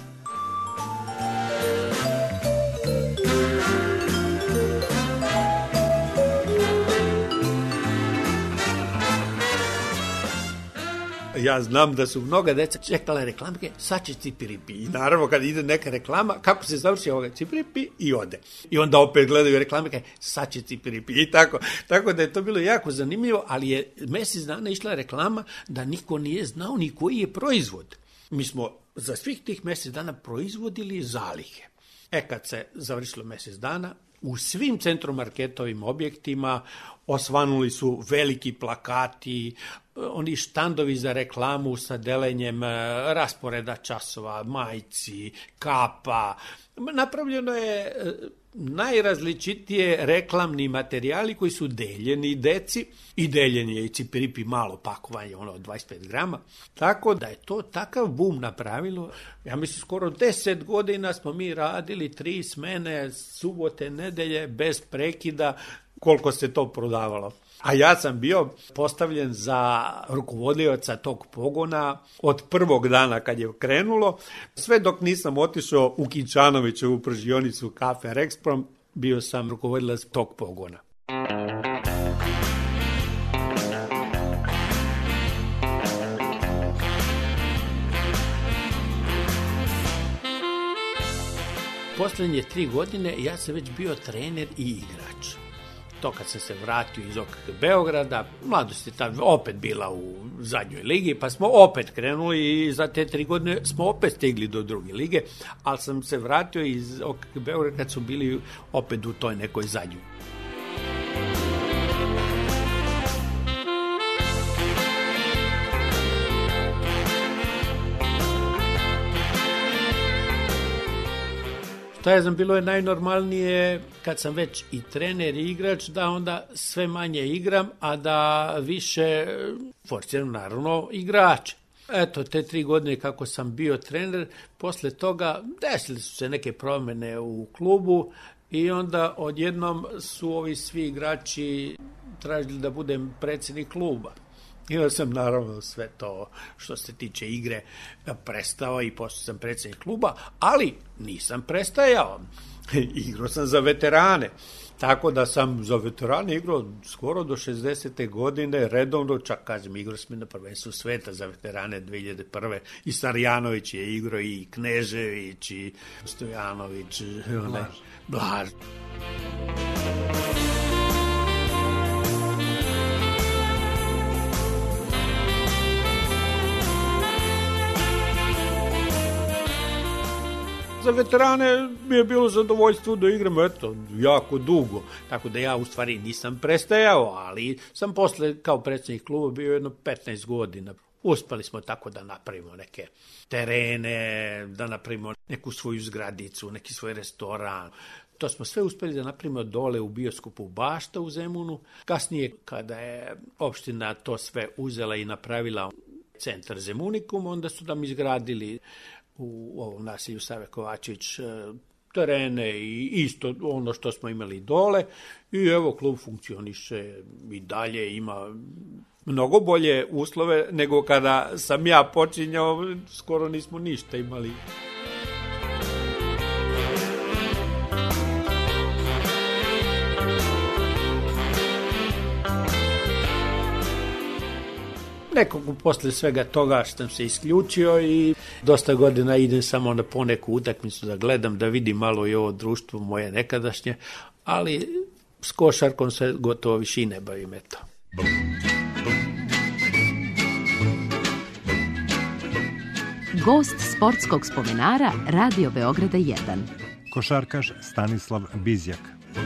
Ja znam da su mnoga deca čekala reklamke, sad će Cipiripi. I naravno kad ide neka reklama, kako se završi ovoga Cipiripi i ode. I onda opet gledaju reklamke, sad će Cipiripi i tako. Tako da je to bilo jako zanimljivo, ali je mesec dana išla reklama da niko nije znao ni koji je proizvod. Mi smo za svih tih mesec dana proizvodili zalihe. Kad se završilo mesec dana, u svim centromarketovim objektima osvanuli su veliki plakati, oni štandovi za reklamu sa delenjem rasporeda časova, majci, kapa. Napravljeno je najrazličitije reklamni materijali koji su deljeni deci i deljen je i Cipiripi malo pakovanje, ono od 25 grama. Tako da je to takav bum napravilo. Ja mislim skoro 10 godina smo mi radili 3 smene, subote, nedelje, bez prekida, koliko se to prodavalo. A ja sam bio postavljen za rukovodioca tog pogona od prvog dana kad je krenulo, sve dok nisam otišao u Kinčanovićevu pržionicu Kafe Rexprom, bio sam rukovodilac tog pogona. Poslednje 3 godine ja sam već bio trener i igrač. To kad sam se vratio iz OKK Beograda, mladost je tam opet bila u zadnjoj ligi, pa smo opet krenuli i za te 3 godine smo opet stigli do druge lige, ali sam se vratio iz OKK Beograda kad su bili opet u toj nekoj zadnjoj. Šta ja znam, bilo je najnormalnije kad sam već i trener i igrač da onda sve manje igram, a da više forciram naravno igrače. Eto, te 3 godine kako sam bio trener, posle toga desili su se neke promene u klubu i onda odjednom su ovi svi igrači tražili da budem predsjednik kluba. I onda sam naravno sve to što se tiče igre prestao i postao sam predsjednik kluba, ali nisam prestajao. Igrao sam za veterane. Tako da sam za veterane igrao skoro do 60. godine, redovno, čak kažem, igrao sam na prvenstvu sveta za veterane 2001. I Sarjanović je igrao, i Knežević, i Stojanović, Blaž. Za veterane mi je bilo zadovoljstvo da igram, eto, jako dugo. Tako da ja u stvari nisam prestajao, ali sam posle kao predsjednik kluba bio jedno 15 godina. Uspeli smo tako da napravimo neke terene, da napravimo neku svoju zgradicu, neki svoj restoran. To smo sve uspeli da napravimo dole u bioskopu Bašta u Zemunu. Kasnije, kada je opština to sve uzela i napravila centar Zemunikum, onda su nam izgradili u ovom naselju Save Kovačević terene i isto ono što smo imali dole. I evo, klub funkcioniše i dalje, ima mnogo bolje uslove nego kada sam ja počinjao, skoro nismo ništa imali. Nekako posle svega toga sam se isključio i dosta godina idem samo na poneku utakmicu da gledam, da vidim malo i ovo društvo moje nekadašnje, ali s košarkom se gotovo više i ne bavim, eto. Gost sportskog spomenara Radio Beograda 1. Košarkaš Stanislav Bizjak.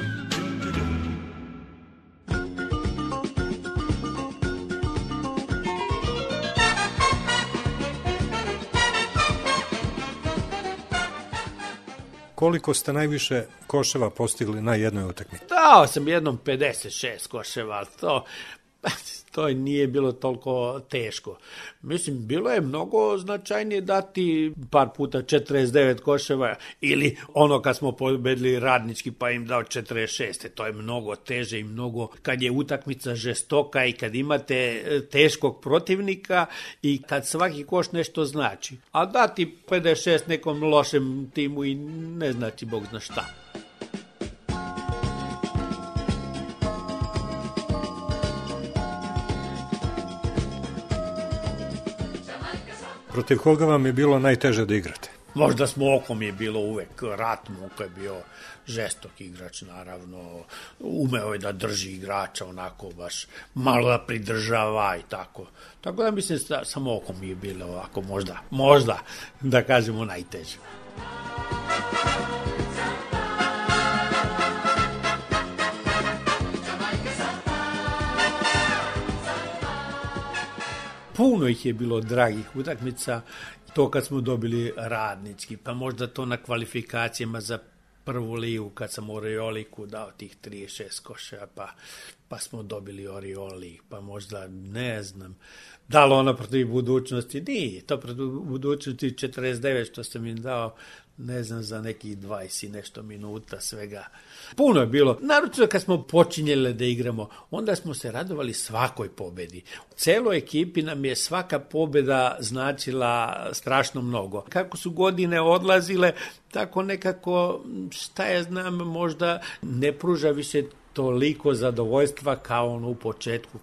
Koliko ste najviše koševa postigli na jednoj utakmici? Dao sam jednom 56 koševa, ali to nije bilo toliko teško. Mislim, bilo je mnogo značajnije dati par puta 49 koševa ili ono kad smo pobedili Radnički pa im dao 46. To je mnogo teže i mnogo kad je utakmica žestoka i kad imate teškog protivnika i kad svaki koš nešto znači. A dati 56 nekom lošem timu i ne znači Bog zna šta. Protiv koga vam je bilo najteže da igrate? Možda s Mokom je bilo uvek rat. Moko je bio žestok igrač, naravno. Umeo je da drži igrača onako baš malo da pridržava i tako. Tako da mislim da sa Mokom je bilo ovako možda da kažemo najteže. Puno ih je bilo dragih utakmica, to kad smo dobili Radnički, pa možda to na kvalifikacijama za prvu ligu, kad sam Orioliku dao tih 36 koševa, pa smo dobili Orioli, pa možda, ne znam, da li ona protiv Budućnosti? Nije, to protiv Budućnosti 49 što sam im dao, ne znam, za nekih 20 i nešto minuta svega. Puno je bilo. Naročito kad smo počinjeli da igramo, onda smo se radovali svakoj pobedi. U celoj ekipi nam je svaka pobeda značila strašno mnogo. Kako su godine odlazile, tako nekako, šta ja znam, možda ne pruža više toliko zadovoljstva kao ono u početku.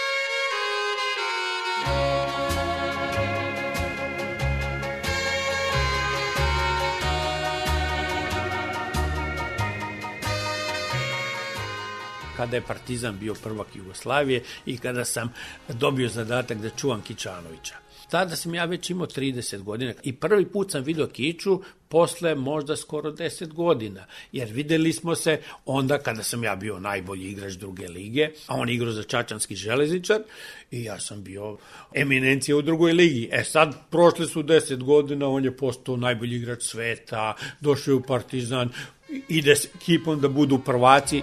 Kada je Partizan bio prvak Jugoslavije i kada sam dobio zadatak da čuvam Kičanovića. Tada sam ja već imao 30 godina i prvi put sam vidio Kiču posle možda skoro 10 godina, jer videli smo se onda kada sam ja bio najbolji igrač druge lige, a on igrao za Čačanski Železničar i ja sam bio eminencija u drugoj ligi. Sad prošle su 10 godina, on je postao najbolji igrač sveta, došao je u Partizan, ide s ekipom da budu prvaci.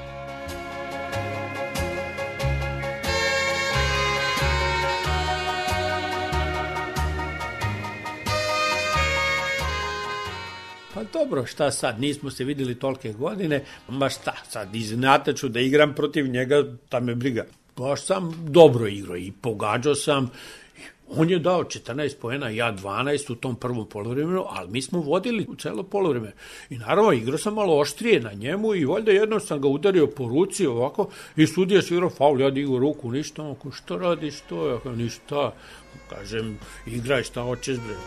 Pa dobro, šta sad, nismo se videli tolike godine, ma šta, sad iznenada da igram protiv njega, ta me briga. Baš sam dobro igrao i pogađao sam, on je dao 14 poena, ja 12 u tom prvom poluvremenu, ali mi smo vodili u celo poluvreme. I naravno, igrao sam malo oštrije na njemu i valjda jednom sam ga udario po ruci ovako i sudija svirao faul, ja digao ruku, ništa, onako, što radiš to? Ja kao, ništa, kažem, igraj šta hoćeš, bre.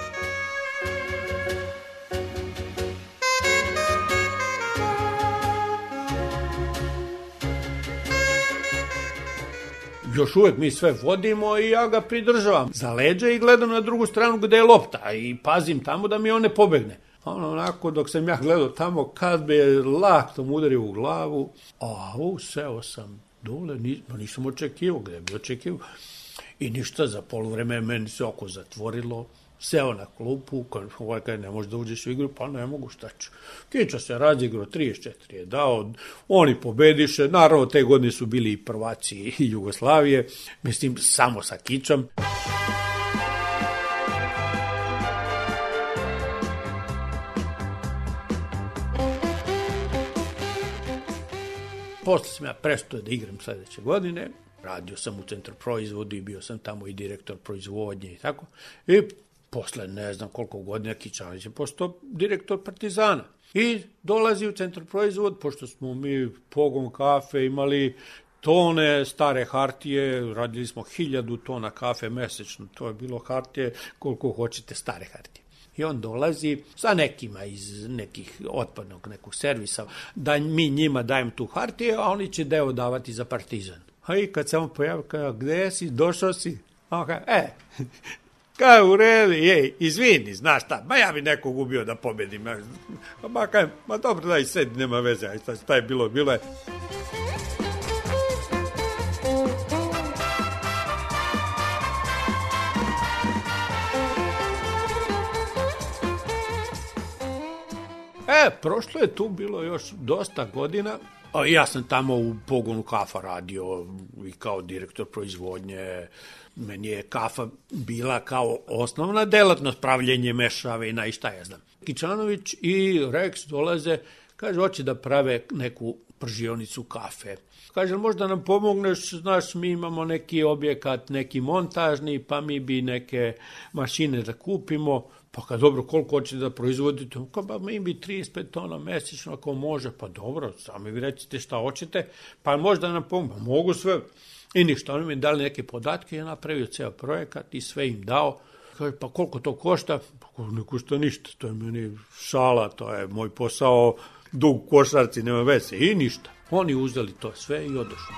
Još uvek mi sve vodimo i ja ga pridržavam za leđa i gledam na drugu stranu gde je lopta i pazim tamo da mi on ne pobegne. Onako dok sam ja gledao tamo kad bi je laktom udario u glavu, seo sam dole, nisam očekivao, gde bi očekivao. I ništa, za poluvreme meni se oko zatvorilo, seo na klupu, kada ne može da uđeš u igru, pa ne mogu, šta ću. Kiča se razigrao, 34 je dao, oni pobediše, naravno te godine su bili i prvaci Jugoslavije, mislim samo sa Kičom. Posle sam ja prestao da igram sledeće godine, radio sam u Centru proizvodu i bio sam tamo i direktor proizvodnje i tako. I posle ne znam koliko godina Kičanić je postao direktor Partizana. I dolazi u Centar proizvod, pošto smo mi pogon kafe imali tone stare hartije, radili smo 1000 tona kafe mesečno, to je bilo hartije koliko hoćete stare hartije. I on dolazi sa nekima iz nekih otpadnog nekog servisa, da mi njima dajem tu hartije, a oni će deo davati za Partizan. A i kad se on pojavio, kao, gde si, došao si? A on kao, kao u redu, izvini, znaš šta, ja bi nekog ubio da pobedim. Ma dobro, daj, sedi, nema veze, šta je bilo, bilo je. Prošlo je tu bilo još dosta godina. Ja sam tamo u pogonu kafa radio i kao direktor proizvodnje. Meni je kafa bila kao osnovna delatnost, pravljenje mešavina i šta ja znam. Kičanović i Rex dolaze, kaže, hoće da prave neku pržionicu kafe. Kaže, možda nam pomogneš, znaš, mi imamo neki objekat, neki montažni, pa mi bi neke mašine da kupimo. Pa kad dobro, koliko hoćete da proizvodite? Pa mi bi 35 tona mesečno, ako može. Pa dobro, sami vi recite šta hoćete, pa možda nam pomogu. Mogu sve. I ništa, oni mi dali neke podatke, ja napravio ceo projekat i sve im dao. Kaže, pa koliko to košta? Pa ne košta ništa, to je meni šala, to je moj posao, dug košarci, nema veze. I ništa. Oni uzeli to sve i odošli.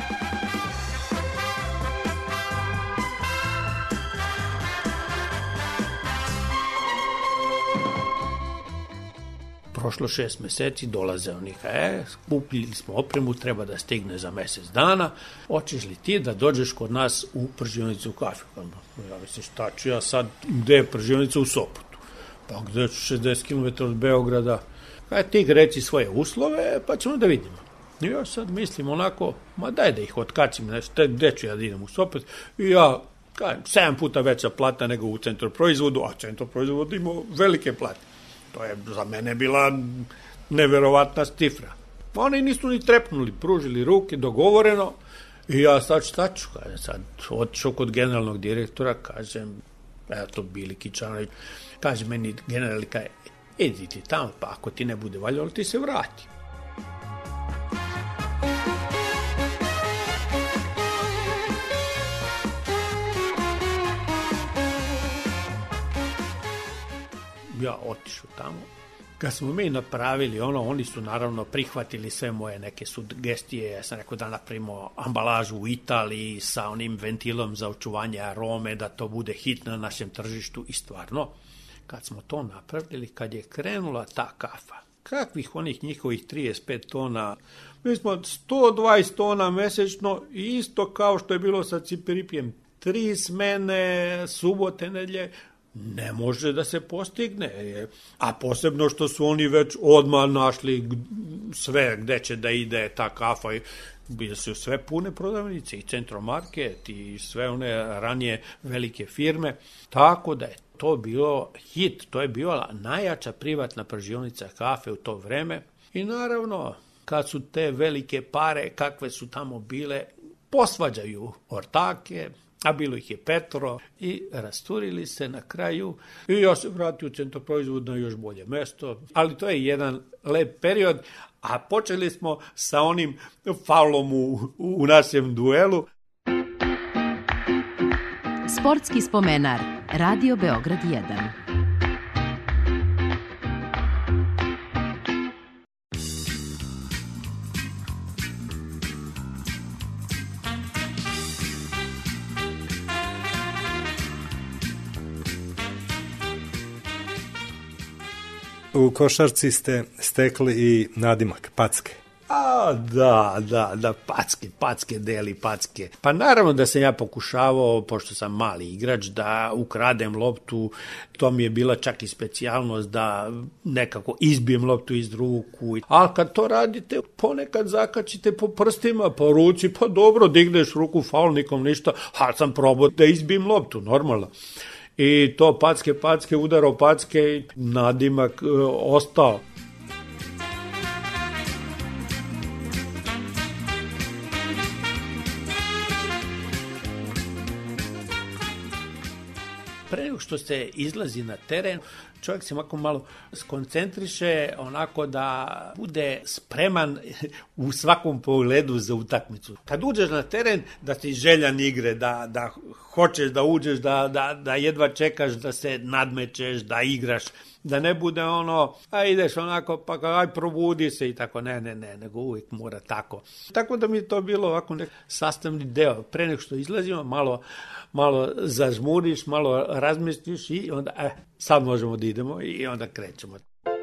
Prošlo 6 meseci, dolaze oni, kupili smo opremu, treba da stigne za mesec dana, hoćeš li ti da dođeš kod nas u pržionicu kafe? Ja mislim, šta ću ja sad, gde je pržionica? U Sopotu. Pa gde ću 60 km od Beograda? Ti reci svoje uslove, pa ćemo da vidimo. I ja sad mislim onako, ma daj da ih otkačim, gde ću ja da idem u Sopot? I ja, 7 puta veća plata nego u Centru proizvodu, a Centru proizvodu ima velike plate. To je za mene bila neverovatna cifra. Oni nisu ni trepnuli, pružili ruke, dogovoreno. I ja sad šta ću? Sad otišao kod generalnog direktora, kažem, to Bili Kičanović, kaže meni general, idi ti tamo, pa ako ti ne bude valjalo, ti se vrati. Ja otišao tamo. Kad smo mi napravili oni su naravno prihvatili sve moje neke sugestije. Ja sam rekao da napravimo ambalažu u Italiji sa onim ventilom za očuvanje arome, da to bude hit na našem tržištu i stvarno. Kad smo to napravili, kad je krenula ta kafa, kakvih onih njihovih 35 tona, mi smo 120 tona mesečno, isto kao što je bilo sa Ciperipijem, 3 smene, subote, nedelje, ne može da se postigne. A posebno što su oni već odmah našli sve gde će da ide ta kafa. Bile su sve pune prodavnice i Centromarket i sve one ranije velike firme. Tako da je to bilo hit. To je bila najjača privatna pržionica kafe u to vreme. I naravno, kad su te velike pare, kakve su tamo bile, posvađaju ortake, a bilo ih je 5 i rasturili se na kraju i ja se vratio u Centar proizvod na još bolje mesto, ali to je jedan lep period, a počeli smo sa onim faulom u našem duelu. Sportski spomenar, Radio Beograd 1. U košarci ste stekli i nadimak Packe. Da, packe, deli packe. Pa naravno da sam ja pokušavao, pošto sam mali igrač, da ukradem loptu, to mi je bila čak i specijalnost da nekako izbijem loptu iz ruku. Ali kad to radite, ponekad zakačite po prstima, po ruci, pa dobro, digneš ruku, faul, nikom ništa, ali sam probao da izbijem loptu, normalno. I to packe, udarao packe, nadimak ostao. Pre nego što se izlazi na teren, čovjek se malo skoncentriše onako da bude spreman u svakom pogledu za utakmicu. Kad uđeš na teren, da si željan igre, da hoćeš da uđeš, da jedva čekaš da se nadmećeš, da igraš, da ne bude ideš onako, pa aj probudi se i tako, ne, nego uvijek mora tako. Tako da mi je to bilo ovako sastavni deo. Pre nego što izlazimo, malo zažmuriš, malo razmisliš i onda, sad možemo da idemo i onda krećemo.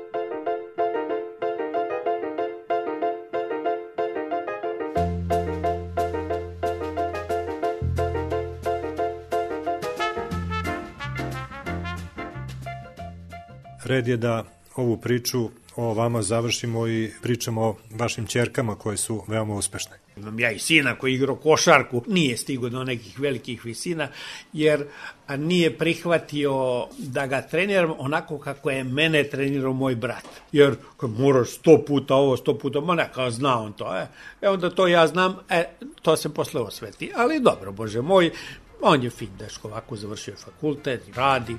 Red je da ovu priču o vama završimo i pričamo o vašim ćerkama koje su veoma uspešne. Imam ja i sina koji igrao košarku, nije stigao do nekih velikih visina, jer nije prihvatio da ga treniram onako kako je mene trenirao moj brat. Jer moraš 100 puta ovo, 100 puta, neka zna on to. Onda to ja znam, to se posle osveti. Ali dobro, Bože moj, on je fin dečko, ovako završio fakultet, radi.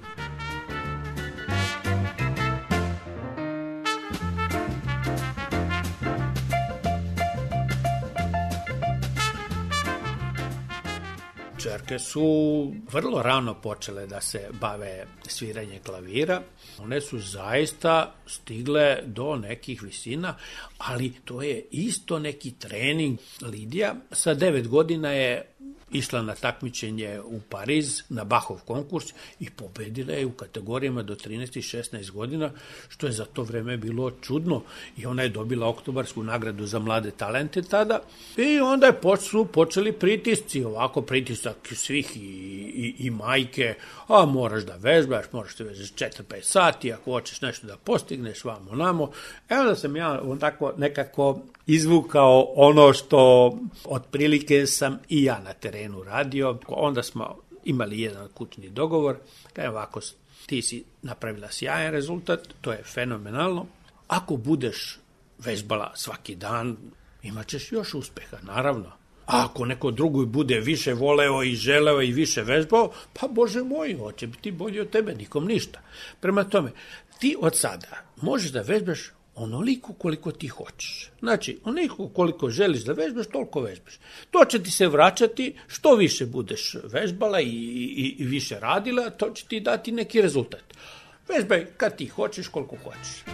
Čerke su vrlo rano počele da se bave sviranjem klavira. One su zaista stigle do nekih visina, ali to je isto neki trening. Lidija sa 9 godina je išla na takmičenje u Pariz, na Bachov konkurs i pobedila je u kategorijama do 13 i 16 godina, što je za to vreme bilo čudno. I ona je dobila oktobarsku nagradu za mlade talente tada. I onda su počeli pritisci, ovako pritisak svih i majke, moraš da vežbaš, moraš da vežbaš 4-5 sati, ako hoćeš nešto da postigneš, vamo namo. Da sam ja tako nekako izvukao ono što otprilike sam i ja na terenu radio. Onda smo imali jedan kućni dogovor, kaj ovako, ti si napravila sjajan rezultat, to je fenomenalno. Ako budeš vežbala svaki dan, imat ćeš još uspeha, naravno. A ako neko drugi bude više voleo i želeo i više vežbao, pa Bože moj, hoće biti bolji od tebe, nikom ništa. Prema tome, ti od sada možeš da vežbaš onoliko koliko ti hoćeš. Znači, onoliko koliko želiš da vežbaš, toliko vežbaš. To će ti se vraćati, što više budeš vežbala i više radila, to će ti dati neki rezultat. Vežbaj kad ti hoćeš, koliko hoćeš.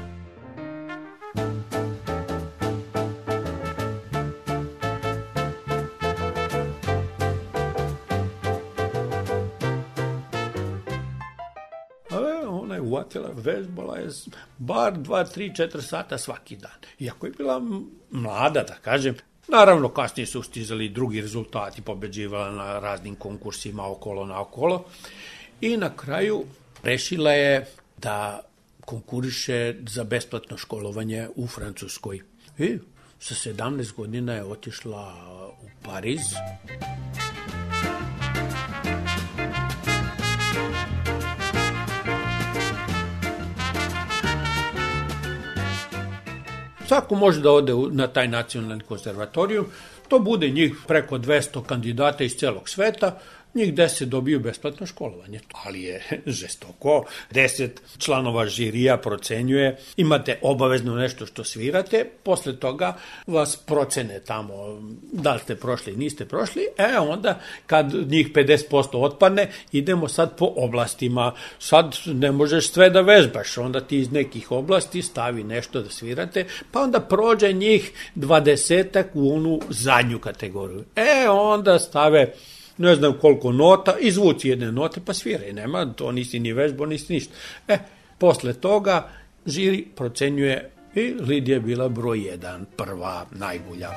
Uvatila, vežbala je bar 2, 3, 4 sata svaki dan. Iako je bila mlada, da kažem, naravno kasnije su stizali drugi rezultati, pobeđivala na raznim konkursima okolo. I na kraju rešila je da konkuriše za besplatno školovanje u Francuskoj. I sa 17 godina je otišla u Pariz. Svako može da ode na taj nacionalni konzervatorijum, to bude njih preko 200 kandidata iz celog sveta, njih 10 dobiju besplatno školovanje. Ali je žestoko, 10 članova žirija procenjuje, imate obavezno nešto što svirate, posle toga vas procene tamo da li ste prošli, niste prošli, onda kad njih 50% otpadne, idemo sad po oblastima. Sad ne možeš sve da vežbaš, onda ti iz nekih oblasti stavi nešto da svirate, pa onda prođe njih 20 u onu zadnju kategoriju. Onda stave ne znam koliko nota, izvuci jedne note pa sviraj, nema, to nisi ni vežbo, nisi ništa. Posle toga žiri procenjuje I Lidija je bila broj 1, prva, najbolja.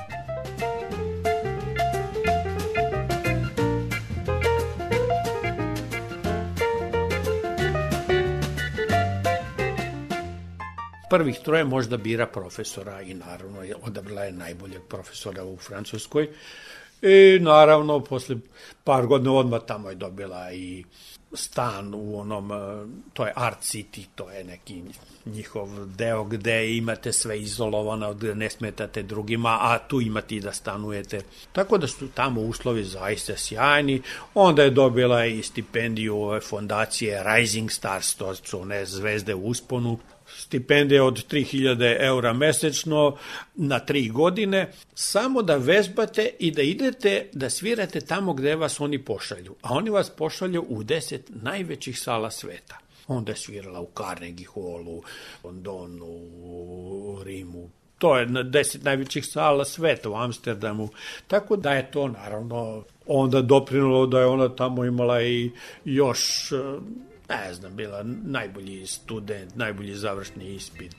Prvih troje možda bira profesora i naravno odabrala je najboljeg profesora u Francuskoj. I naravno, posle par godina odmah tamo je dobila i stan u onom, to je Art City, to je neki njihov deo gde imate sve izolovano, gde ne smetate drugima, a tu imate i da stanujete. Tako da su tamo uslovi zaista sjajni. Onda je dobila i stipendiju ove fondacije Rising Stars, to su one zvezde u usponu. Stipendije od 3000 eura mesečno na 3 godine, samo da vežbate i da idete da svirate tamo gde vas oni pošalju. A oni vas pošalju u 10 najvećih sala sveta. Onda je svirala u Carnegie Hallu, Londonu, u Rimu. To je na 10 najvećih sala sveta u Amsterdamu. Tako da je to naravno onda doprinulo da je ona tamo imala i još... ne znam, bila najbolji student, najbolji završni ispit.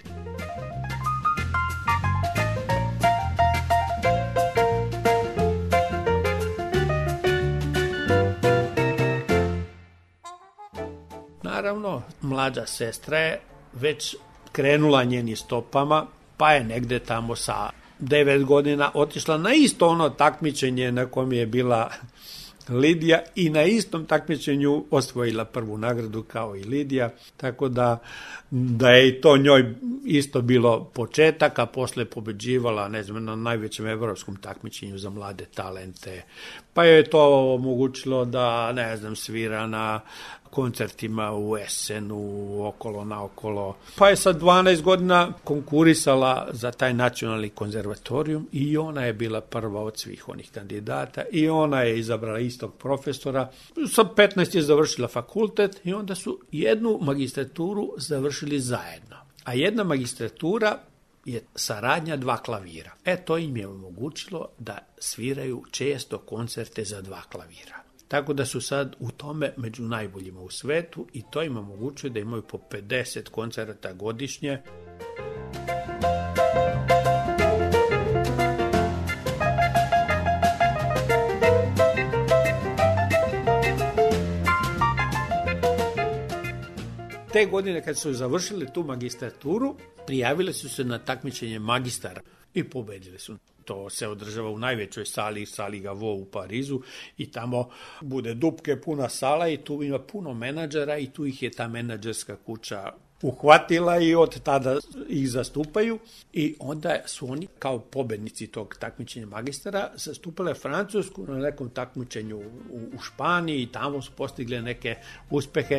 Naravno, mlađa sestra je već krenula njenim stopama, pa je negde tamo sa 9 godina otišla na isto ono takmičenje na kom je bila Lidija i na istom takmičenju osvojila prvu nagradu kao i Lidija, tako da je i to njoj isto bilo početak, a posle pobeđivala, ne znam, na najvećem evropskom takmičenju za mlade talente, pa je to omogućilo da, ne znam, svira na koncertima u Essenu, okolo naokolo. Pa je sa 12 godina konkurisala za taj nacionalni konzervatorijum i ona je bila prva od svih onih kandidata i ona je izabrala istog profesora. Sa 15 je završila fakultet i onda su jednu magistraturu završili zajedno. A jedna magistratura je saradnja 2 klavira. To im je omogućilo da sviraju često koncerte za 2 klavira. Tako da su sad u tome među najboljima u svetu i to im omogućuje da imaju po 50 koncerata godišnje. Te godine kad su završili tu magistraturu, prijavili su se na takmičenje magistara i pobedili su. To se održava u najvećoj sali Gaveau u Parizu i tamo bude dupke puna sala i tu ima puno menadžera i tu ih je ta menadžerska kuća uhvatila i od tada ih zastupaju i onda su oni kao pobednici tog takmičenja magistara zastupale Francusku na nekom takmičenju u Španiji i tamo su postigli neke uspehe.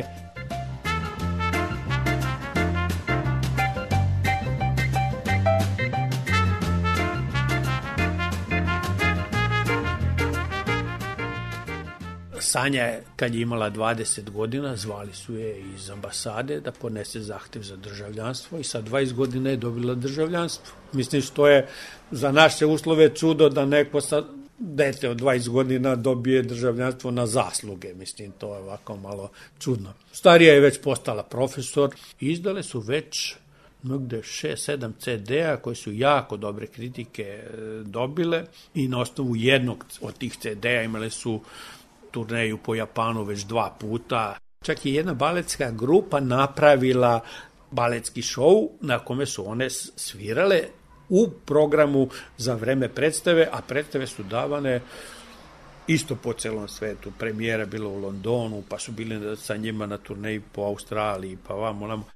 Sanja je, kad je imala 20 godina, zvali su je iz ambasade da podnese zahtev za državljanstvo i sa 20 godina je dobila državljanstvo. Mislim što je za naše uslove čudo da neko sa dete od 20 godina dobije državljanstvo na zasluge. Mislim, to je ovako malo čudno. Starija je već postala profesor i izdale su već negde 6-7 CD-a koje su jako dobre kritike dobile i na osnovu jednog od tih CD-a imale su turneju po Japanu već 2 puta. Čak je jedna baletska grupa napravila baletski šou na kome su one svirale u programu za vreme predstave, a predstave su davane isto po celom svetu. Premijera bila u Londonu, pa su bili sa njima na turneji po Australiji, pa vamo namo.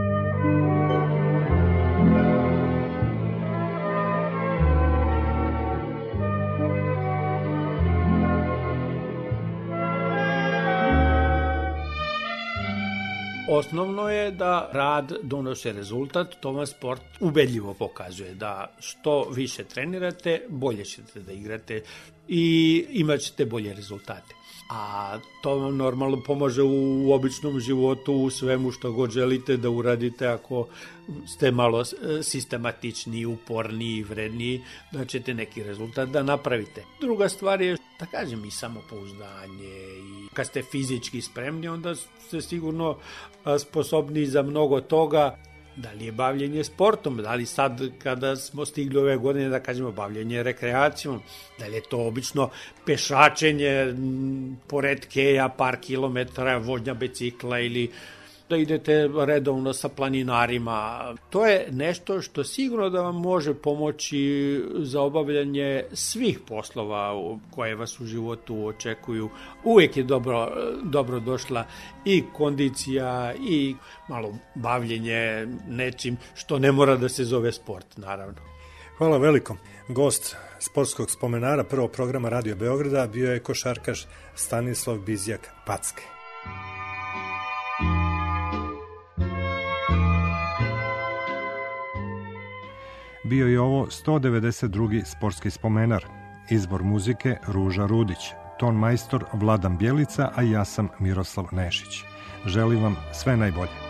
Osnovno je da rad donose rezultat, to vam sport ubedljivo pokazuje, da što više trenirate, bolje ćete da igrate i imat ćete bolje rezultate. A to vam normalno pomaže u običnom životu, u svemu što god želite da uradite, ako ste malo sistematičniji, uporniji, vredniji, da ćete neki rezultat da napravite. Druga stvar je, da kažem, i samopouzdanje i kad ste fizički spremni, onda ste sigurno sposobni za mnogo toga. Da li je bavljenje sportom, da li sad kada smo stigli ove godine da kažemo bavljenje rekreacijom, da li je to obično pešačenje pored keja, par kilometara, vožnja bicikla ili da idete redovno sa planinarima. To je nešto što sigurno da vam može pomoći za obavljanje svih poslova koje vas u životu očekuju. Uvijek je dobro došla i kondicija i malo bavljenje nečim što ne mora da se zove sport, naravno. Hvala veliko. Gost sportskog spomenara prvog programa Radio Beograda bio je košarkaš Stanislav Bizjak Packe. Bio je ovo 192. sportski spomenar. Izbor muzike Ruža Rudić, ton majstor Vladan Bjelica, a ja sam Miroslav Nešić. Želim vam sve najbolje.